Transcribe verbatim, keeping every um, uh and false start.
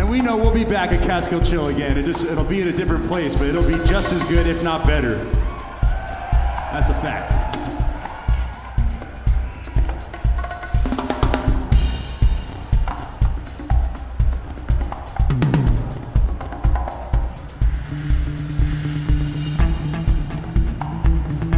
And we know we'll be back at Catskill Chill again. It just, it'll be in a different place, but it'll be just as good, if not better. That's a fact.